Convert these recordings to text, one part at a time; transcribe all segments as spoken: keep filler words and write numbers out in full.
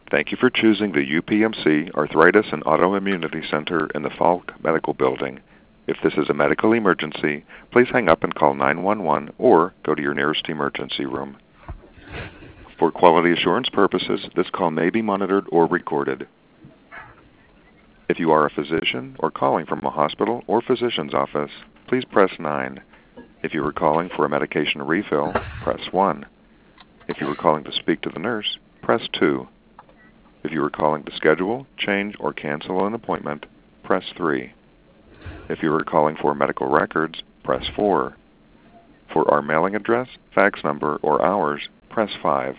Thank you for choosing the U P M C Arthritis and Autoimmunity Center in the Falk Medical Building. If this is a medical emergency, please hang up and call nine one one or go to your nearest emergency room. For quality assurance purposes, this call may be monitored or recorded. If you are a physician or calling from a hospital or physician's office, please press nine. If you are calling for a medication refill, press one. If you are calling to speak to the nurse, press two. If you are calling to schedule, change, or cancel an appointment, press three. If you are calling for medical records, press four. For our mailing address, fax number, or hours, press five.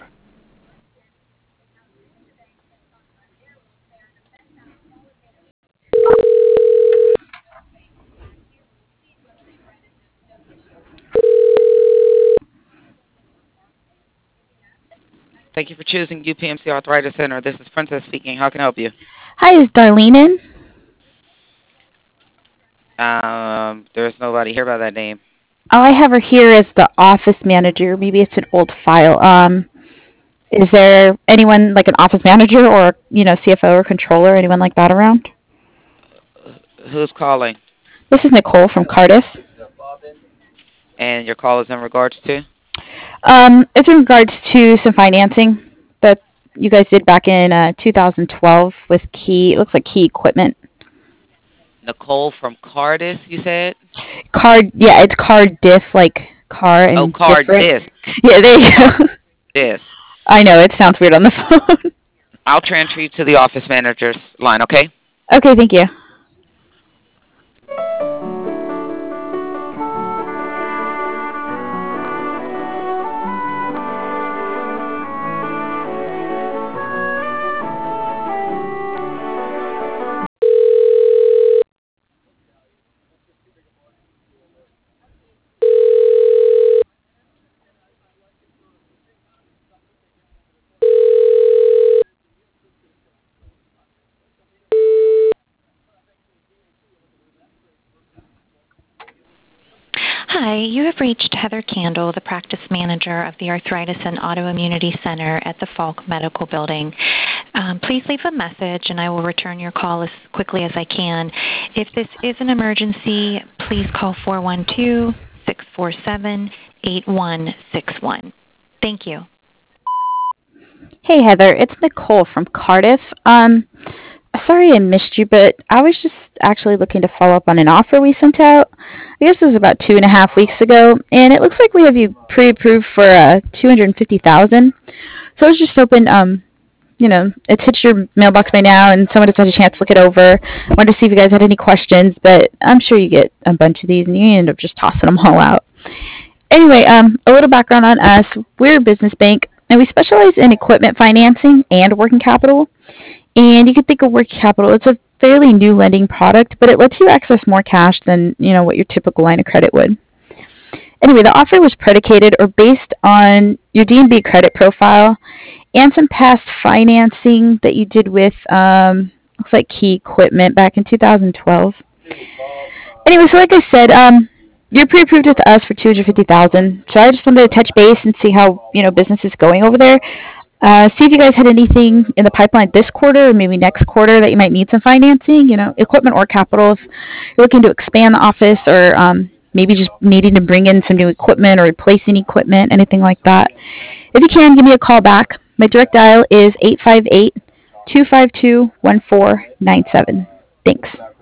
Thank you for choosing U P M C Arthritis Center. This is Princess speaking. How can I help you? Hi, is Darlene in? Um, there's nobody here by that name. Oh, I have her here as the office manager. Maybe it's an old file. Um, is there anyone like an office manager or, you know, C F O or controller, anyone like that around? Who's calling? This is Nicole from Cardiff. And your call is in regards to? Um, it's in regards to some financing that you guys did back in uh, two thousand twelve with Key. It looks like Key Equipment. Nicole from Cardiff, you said? Card, yeah, it's Cardiff, like car and oh, Cardiff. Yeah, there you go. Yes. I know, it sounds weird on the phone. I'll transfer you to the office manager's line, okay? Okay, thank you. Hi, you have reached Heather Candle, the practice manager of the Arthritis and Autoimmunity Center at the Falk Medical Building. Um, please leave a message and I will return your call as quickly as I can. If this is an emergency, please call four one two, six four seven, eight one six one. Thank you. Hey, Heather, it's Nicole from Cardiff. Um, sorry I missed you, but I was just actually looking to follow up on an offer we sent out. I guess it was about two and a half weeks ago, and it looks like we have you pre-approved for uh, two hundred fifty thousand dollars. So I was just hoping, um, you know, it's hit your mailbox by now, and someone has had a chance to look it over. I wanted to see if you guys had any questions, but I'm sure you get a bunch of these, and you end up just tossing them all out. Anyway, um, a little background on us. We're a business bank, and we specialize in equipment financing and working capital. And you can think of working capital. It's a fairly new lending product, but it lets you access more cash than, you know, what your typical line of credit would. Anyway, the offer was predicated or based on your D and B credit profile and some past financing that you did with, um, looks like Key Equipment back in two thousand twelve. Anyway, so like I said, um, you're pre-approved with us for two hundred fifty thousand dollars. So I just wanted to touch base and see how, you know, business is going over there. Uh, see if you guys had anything in the pipeline this quarter or maybe next quarter that you might need some financing, you know, equipment or capital. If you're looking to expand the office or um, maybe just needing to bring in some new equipment or replacing equipment, anything like that. If you can, give me a call back. My direct dial is eight five eight, two five two, one four nine seven. Thanks.